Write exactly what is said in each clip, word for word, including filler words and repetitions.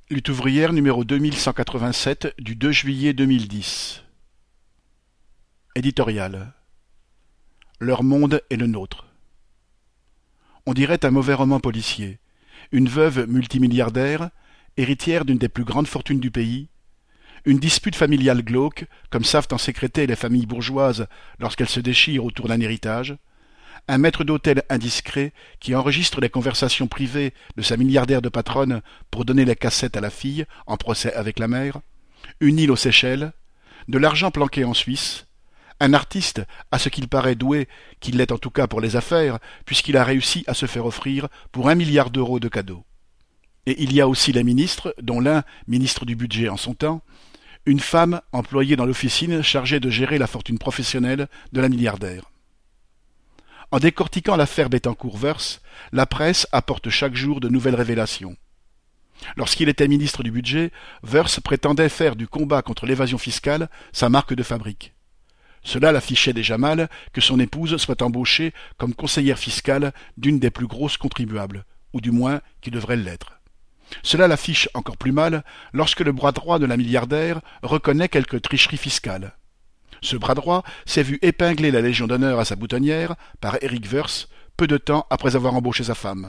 Lutte ouvrière numéro deux mille cent quatre-vingt-sept du deux juillet deux mille dix. Éditorial. Leur monde est le nôtre. On dirait un mauvais roman policier. Une veuve multimilliardaire, héritière d'une des plus grandes fortunes du pays, une dispute familiale glauque, comme savent en sécréter les familles bourgeoises lorsqu'elles se déchirent autour d'un héritage, un maître d'hôtel indiscret qui enregistre les conversations privées de sa milliardaire de patronne pour donner les cassettes à la fille en procès avec la mère, une île aux Seychelles, de l'argent planqué en Suisse, un artiste à ce qu'il paraît doué, qu'il l'est en tout cas pour les affaires, puisqu'il a réussi à se faire offrir pour un milliard d'euros de cadeaux. Et il y a aussi les ministres, dont l'un, ministre du budget en son temps, une femme employée dans l'officine chargée de gérer la fortune professionnelle de la milliardaire. En décortiquant l'affaire Bettencourt-Woerth, la presse apporte chaque jour de nouvelles révélations. Lorsqu'il était ministre du Budget, Woerth prétendait faire du combat contre l'évasion fiscale sa marque de fabrique. Cela l'affichait déjà mal que son épouse soit embauchée comme conseillère fiscale d'une des plus grosses contribuables, ou du moins qui devrait l'être. Cela l'affiche encore plus mal lorsque le bras droit de la milliardaire reconnaît quelques tricheries fiscales. Ce bras droit s'est vu épingler la Légion d'honneur à sa boutonnière par Eric Woerth peu de temps après avoir embauché sa femme.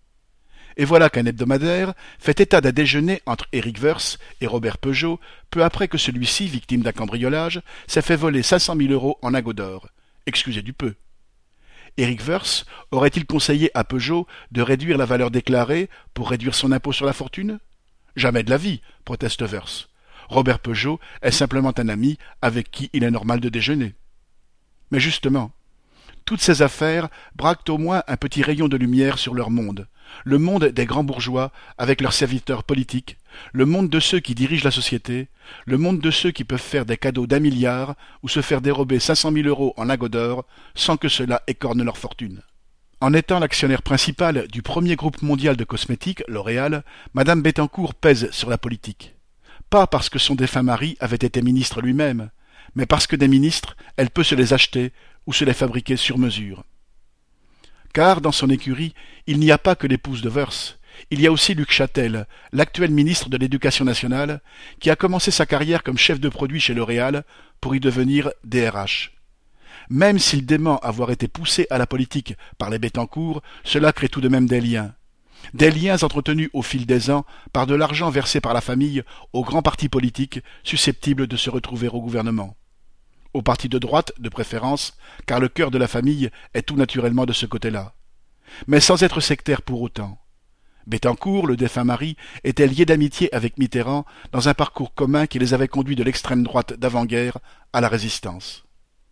Et voilà qu'un hebdomadaire fait état d'un déjeuner entre Eric Woerth et Robert Peugeot peu après que celui-ci, victime d'un cambriolage, s'est fait voler cinq cent mille euros en lingots d'or. Excusez du peu. Eric Woerth aurait-il conseillé à Peugeot de réduire la valeur déclarée pour réduire son impôt sur la fortune? Jamais de la vie, proteste Woerth. Robert Peugeot est simplement un ami avec qui il est normal de déjeuner. Mais justement, toutes ces affaires braquent au moins un petit rayon de lumière sur leur monde, le monde des grands bourgeois avec leurs serviteurs politiques, le monde de ceux qui dirigent la société, le monde de ceux qui peuvent faire des cadeaux d'un milliard ou se faire dérober cinq cent mille euros en lingots d'or sans que cela écorne leur fortune. En étant l'actionnaire principal du premier groupe mondial de cosmétiques, L'Oréal, Madame Bettencourt pèse sur la politique. Pas parce que son défunt mari avait été ministre lui-même, mais parce que des ministres, elle peut se les acheter ou se les fabriquer sur mesure. Car, dans son écurie, il n'y a pas que l'épouse de Woerth, il y a aussi Luc Châtel, l'actuel ministre de l'Éducation nationale, qui a commencé sa carrière comme chef de produit chez L'Oréal pour y devenir D R H. Même s'il dément avoir été poussé à la politique par les Bettencourt, cela crée tout de même des liens. Des liens entretenus au fil des ans par de l'argent versé par la famille aux grands partis politiques susceptibles de se retrouver au gouvernement. Aux partis de droite, de préférence, car le cœur de la famille est tout naturellement de ce côté-là. Mais sans être sectaire pour autant. Bettencourt, le défunt mari, était lié d'amitié avec Mitterrand dans un parcours commun qui les avait conduits de l'extrême droite d'avant-guerre à la résistance.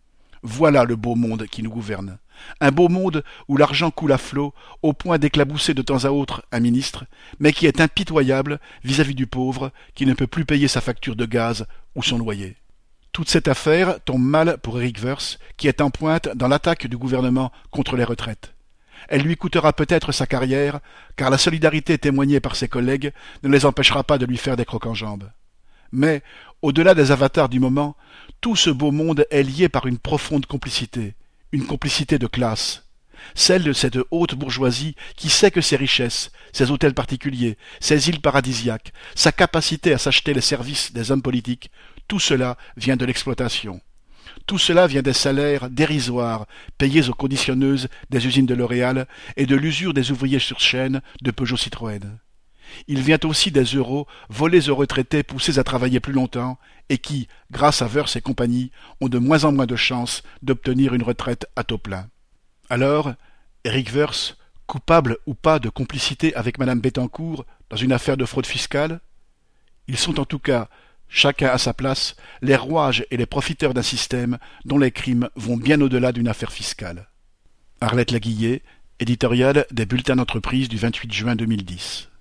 Voilà le beau monde qui nous gouverne. Un beau monde où l'argent coule à flot, au point d'éclabousser de temps à autre un ministre, mais qui est impitoyable vis-à-vis du pauvre qui ne peut plus payer sa facture de gaz ou son loyer. Toute cette affaire tombe mal pour Eric Woerth, qui est en pointe dans l'attaque du gouvernement contre les retraites. Elle lui coûtera peut-être sa carrière, car la solidarité témoignée par ses collègues ne les empêchera pas de lui faire des crocs en jambes. Mais, au-delà des avatars du moment, tout ce beau monde est lié par une profonde complicité, une complicité de classe, celle de cette haute bourgeoisie qui sait que ses richesses, ses hôtels particuliers, ses îles paradisiaques, sa capacité à s'acheter les services des hommes politiques, tout cela vient de l'exploitation. Tout cela vient des salaires dérisoires payés aux conditionneuses des usines de L'Oréal et de l'usure des ouvriers sur chaîne de Peugeot-Citroën. Il vient aussi des euros volés aux retraités poussés à travailler plus longtemps et qui, grâce à Woerth et compagnie, ont de moins en moins de chances d'obtenir une retraite à taux plein. Alors, Eric Woerth, coupable ou pas de complicité avec Madame Bettencourt dans une affaire de fraude fiscale? Ils sont en tout cas, chacun à sa place, les rouages et les profiteurs d'un système dont les crimes vont bien au-delà d'une affaire fiscale. Arlette Laguillet, éditorial des Bulletins d'entreprise du vingt-huit juin deux mille dix.